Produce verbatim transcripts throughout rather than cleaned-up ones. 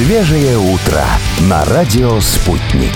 Свежее утро на радио «Спутник».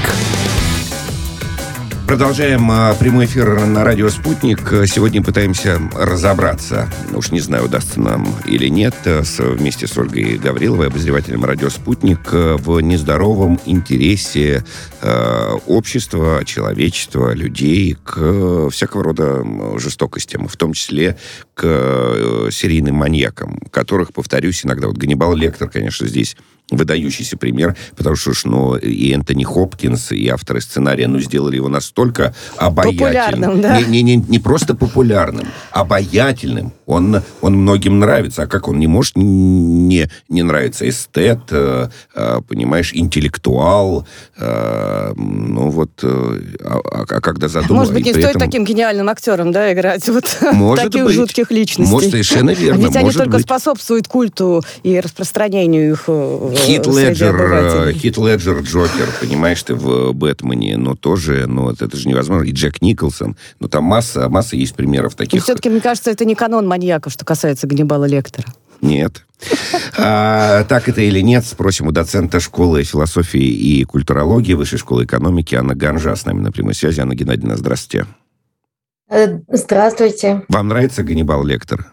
Продолжаем прямой эфир на радио «Спутник». Сегодня пытаемся разобраться, уж не знаю, удастся нам или нет, с, вместе с Ольгой Гавриловой, обозревателем радио «Спутник», в нездоровом интересе э, общества, человечества, людей к всякого рода жестокостям, в том числе к э, серийным маньякам, которых, повторюсь, иногда вот Ганнибал Лектор, конечно, здесь выдающийся пример, потому что ну, и Энтони Хопкинс, и авторы сценария ну, сделали его настолько обаятельным. Да? Не, не, не, не просто популярным, обаятельным. Он, он многим нравится. А как он не может не, не нравиться? Эстет, э, э, понимаешь, интеллектуал. Э, ну вот, э, а, а когда задумал... Может быть, не стоит этом... таким гениальным актером, да, играть вот таких быть. жутких личностей. Может, совершенно верно. А ведь они может только быть. способствуют культу и распространению их Хит Леджер, Хит Леджер, Джокер, понимаешь, ты в Бэтмене, но тоже, ну, это же невозможно. И Джек Николсон, ну, там масса, масса есть примеров таких. И все-таки, мне кажется, это не канон маньяков, что касается Ганнибала Лектора. Нет. А, так это или нет, спросим у доцента школы философии и культурологии Высшей школы экономики Анна Ганжа с нами на прямой связи. Анна Геннадьевна, здравствуйте. Здравствуйте. Вам нравится Ганнибал Лектор?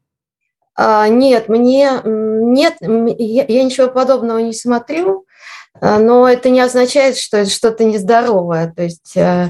А, нет, мне нет, я, я ничего подобного не смотрю, но это не означает, что это что-то нездоровое. То есть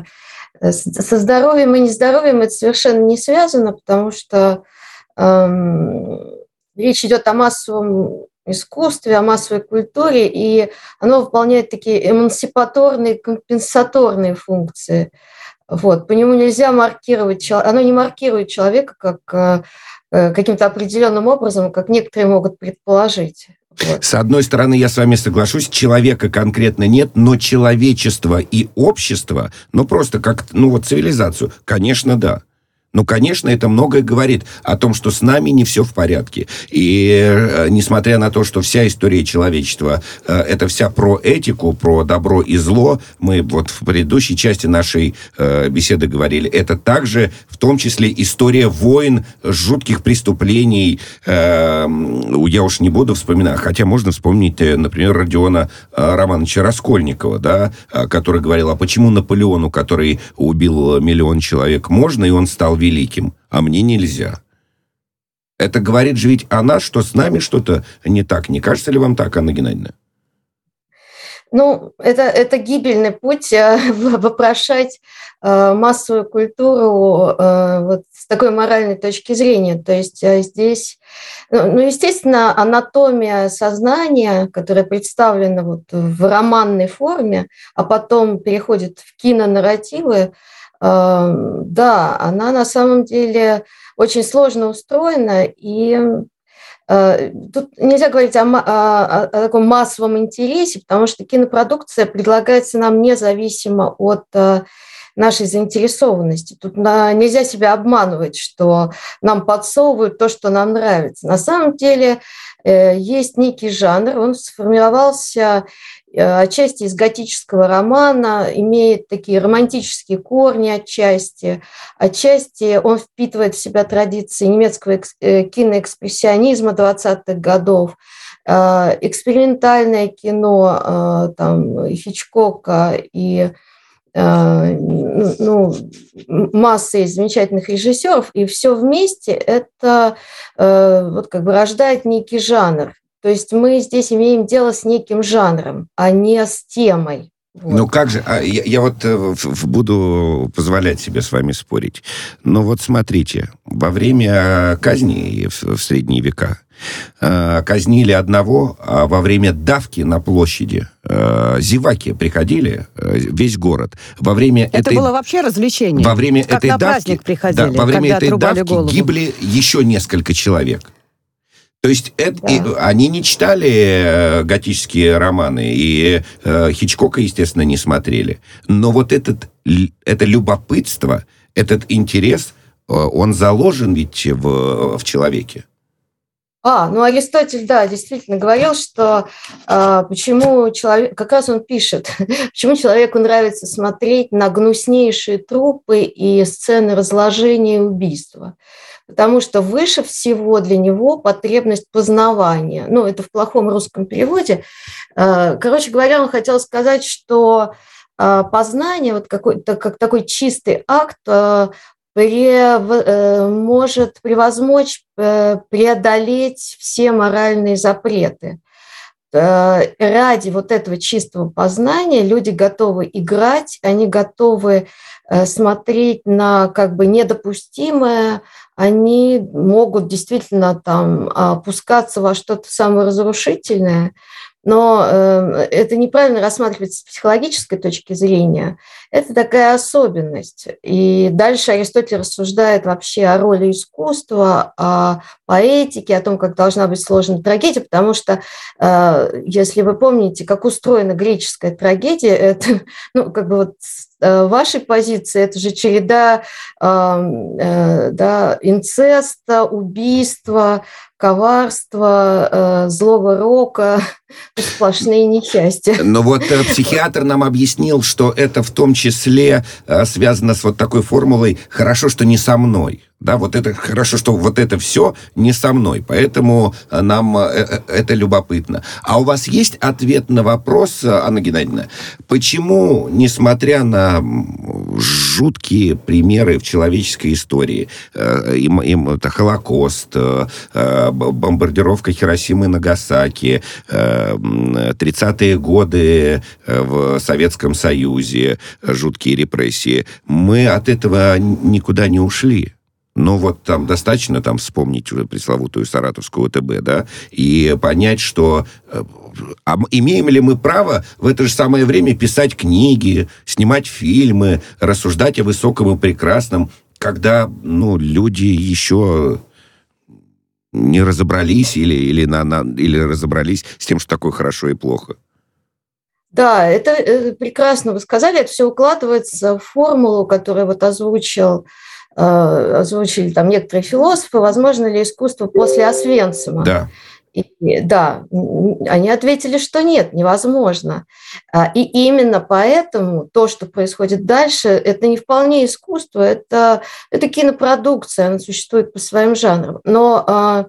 со здоровьем и нездоровьем это совершенно не связано, потому что эм, речь идет о массовом искусстве, о массовой культуре, и оно выполняет такие эмансипаторные, компенсаторные функции. Вот. По нему нельзя маркировать, оно не маркирует человека как каким-то определенным образом, как некоторые могут предположить. Вот. С одной стороны, я с вами соглашусь, человека конкретно нет, но человечество и общество, ну просто как, ну вот цивилизацию, конечно, да. Ну, конечно, это многое говорит о том, что с нами не все в порядке. И э, несмотря на то, что вся история человечества э, это вся про этику, про добро и зло, мы вот в предыдущей части нашей э, беседы говорили, это также в том числе история войн, жутких преступлений. Э, я уж не буду вспоминать, хотя можно вспомнить, например, Родиона э, Романовича Раскольникова, да, который говорил, а почему Наполеону, который убил миллион человек, можно, и он стал великим, а мне нельзя. Это говорит же ведь о нас, что с нами что-то не так. Не кажется ли вам так, Анна Геннадьевна? Ну, это, это гибельный путь вопрошать э, массовую культуру э, вот с такой моральной точки зрения. То есть э, здесь, ну, естественно, анатомия сознания, которая представлена вот в романной форме, а потом переходит в кинонарративы, да, она на самом деле очень сложно устроена, и э, тут нельзя говорить о, о, о таком массовом интересе, потому что кинопродукция предлагается нам независимо от э, нашей заинтересованности. Тут на, нельзя себя обманывать, что нам подсовывают то, что нам нравится. На самом деле э, есть некий жанр, он сформировался отчасти из готического романа, имеет такие романтические корни отчасти, отчасти он впитывает в себя традиции немецкого киноэкспрессионизма двадцатых годов, экспериментальное кино там, Хичкока и ну, масса из замечательных режиссеров, и все вместе это вот как бы рождает некий жанр. То есть мы здесь имеем дело с неким жанром, а не с темой. Вот. Ну как же, а я, я вот э, буду позволять себе с вами спорить. Но вот смотрите, во время казни в, в средние века э, казнили одного, а во время давки на площади э, зеваки приходили, э, весь город. Во время Это этой, было вообще развлечение. Во время как этой на давки, праздник приходили, да, во время этой давки голову. гибли еще несколько человек. То есть это, Да. и, они не читали э, готические романы, и э, Хичкока, естественно, не смотрели. Но вот этот, это любопытство, этот интерес, э, он заложен ведь в, в человеке. А, ну Аристотель, да, действительно говорил, что э, почему человек, как раз он пишет, почему человеку нравится смотреть на гнуснейшие трупы и сцены разложения и убийства. Потому что выше всего для него потребность познавания. Ну, это в плохом русском переводе. Э, короче говоря, он хотел сказать, что э, познание, вот какой-то, как такой чистый акт, э, может превозмочь, преодолеть все моральные запреты. Ради вот этого чистого познания люди готовы играть, они готовы смотреть на как бы недопустимое, они могут действительно там опускаться во что-то саморазрушительное, но э, это неправильно рассматривается с психологической точки зрения. Это такая особенность. И дальше Аристотель рассуждает вообще о роли искусства, о поэтике, о том, как должна быть сложена трагедия, потому что, э, если вы помните, как устроена греческая трагедия, это, ну, как бы вот с вашей позиции, это же череда э, э, да, инцеста, убийства, коварства, э, злого рока, сплошные несчастья. Но вот э, психиатр нам объяснил, что это в том числе э, связано с вот такой формулой «хорошо, что не со мной». Да, вот это хорошо, что вот это все не со мной, поэтому нам э, это любопытно. А у вас есть ответ на вопрос, Анна Геннадьевна, почему, несмотря на жуткие примеры в человеческой истории, э, им, им это Холокост, э, бомбардировка Хиросимы и Нагасаки, э, тридцатые годы в Советском Союзе, жуткие репрессии, мы от этого никуда не ушли? Ну, вот там достаточно там вспомнить уже пресловутую саратовскую ОТБ, да, и понять, что а имеем ли мы право в это же самое время писать книги, снимать фильмы, рассуждать о высоком и прекрасном, когда, ну, люди еще не разобрались или, или, на, на, или разобрались с тем, что такое хорошо и плохо? Да, это, это прекрасно вы сказали, это все укладывается в формулу, которую вот озвучил озвучили там некоторые философы, возможно ли искусство после Освенцима. Да. И, да, они ответили, что нет, невозможно. И именно поэтому то, что происходит дальше, это не вполне искусство, это, это кинопродукция, она существует по своим жанрам. Но а,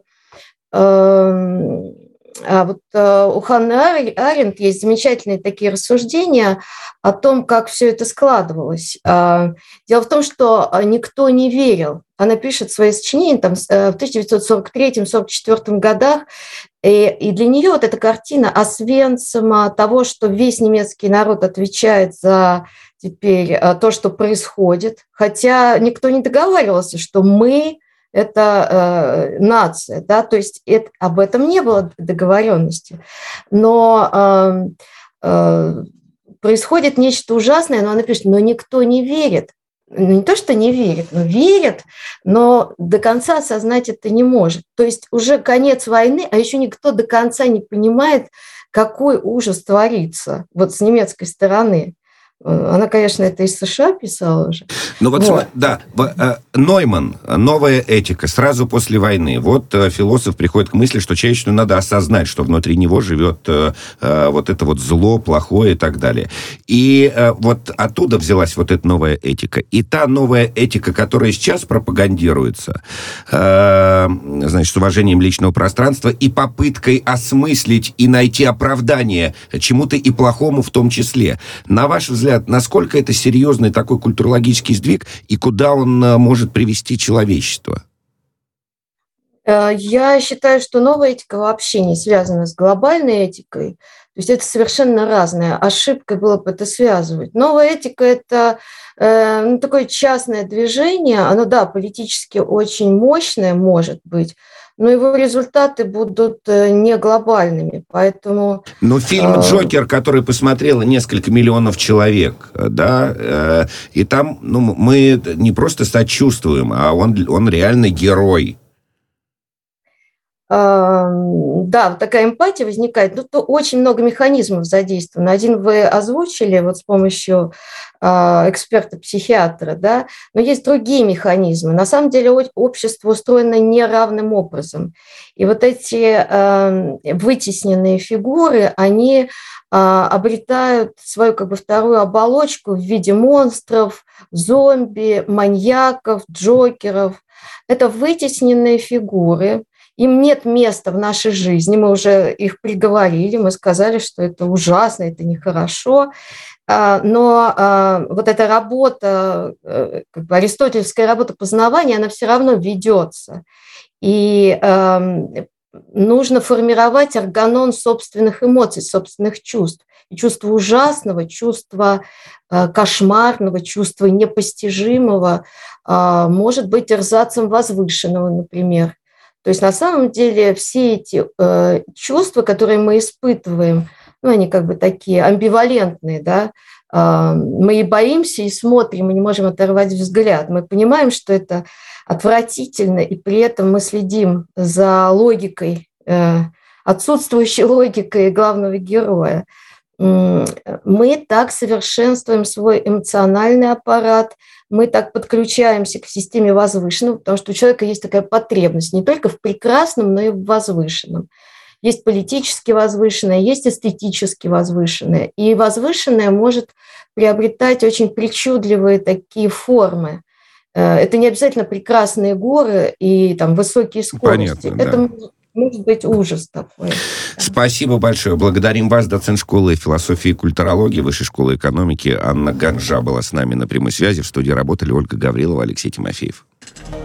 а, а вот а, у Ханны Аренд есть замечательные такие рассуждения о том, как все это складывалось. Дело в том, что никто не верил. Она пишет свои сочинения там, в тысяча девятьсот сорок третьем — сорок четвёртом годах, и, и для нее вот эта картина Освенцима, того, что весь немецкий народ отвечает за теперь то, что происходит, хотя никто не договаривался, что мы – это э, нация, да, то есть это, об этом не было договоренности. Но э, э, происходит нечто ужасное, но она пишет, но никто не верит. Ну, не то, что не верит, но верит, но до конца осознать это не может. То есть уже конец войны, а еще никто до конца не понимает, какой ужас творится вот с немецкой стороны. Она, конечно, это из США писала уже. Ну вот, вот. Да, Нойман, «Новая этика», сразу после войны. Вот философ приходит к мысли, что человечеству надо осознать, что внутри него живет вот это вот зло, плохое и так далее. И вот оттуда взялась вот эта новая этика. И та новая этика, которая сейчас пропагандируется, значит, с уважением личного пространства и попыткой осмыслить и найти оправдание чему-то и плохому в том числе. На ваш взгляд, насколько это серьезный такой культурологический сдвиг и куда он может привести человечество? Я считаю, что новая этика вообще не связана с глобальной этикой. То есть это совершенно разное. Ошибкой было бы это связывать. Новая этика – это э, ну, такое частное движение. Оно, да, политически очень мощное может быть, но его результаты будут не глобальными, поэтому... Но фильм «Джокер», который посмотрело несколько миллионов человек, да, и там ну, мы не просто сочувствуем, а он, он реально герой. да, вот такая эмпатия возникает. Тут очень много механизмов задействовано. Один вы озвучили вот с помощью эксперта-психиатра, да, но есть другие механизмы. На самом деле общество устроено неравным образом. И вот эти вытесненные фигуры, они обретают свою как бы вторую оболочку в виде монстров, зомби, маньяков, джокеров. Это вытесненные фигуры. Им нет места в нашей жизни, мы уже их приговорили, мы сказали, что это ужасно, это нехорошо, но вот эта работа, как бы аристотельская работа познавания, она все равно ведется, и нужно формировать органон собственных эмоций, собственных чувств, и чувство ужасного, чувство кошмарного, чувство непостижимого может быть эрзацем возвышенного, например. То есть на самом деле все эти э, чувства, которые мы испытываем, ну, они как бы такие амбивалентные, да, э, мы и боимся, и смотрим, мы не можем оторвать взгляд. Мы понимаем, что это отвратительно, и при этом мы следим за логикой, э, отсутствующей логикой главного героя. Мы так совершенствуем свой эмоциональный аппарат, мы так подключаемся к системе возвышенного, потому что у человека есть такая потребность не только в прекрасном, но и в возвышенном. Есть политически возвышенное, есть эстетически возвышенное. И возвышенное может приобретать очень причудливые такие формы. Это не обязательно прекрасные горы и там, высокие скорости. Понятно, это да. может быть ужас такой. Спасибо большое. Благодарим вас, доцент школы философии и культурологии Высшей школы экономики Анна Ганжа была с нами на прямой связи. В студии работали Ольга Гаврилова, Алексей Тимофеев.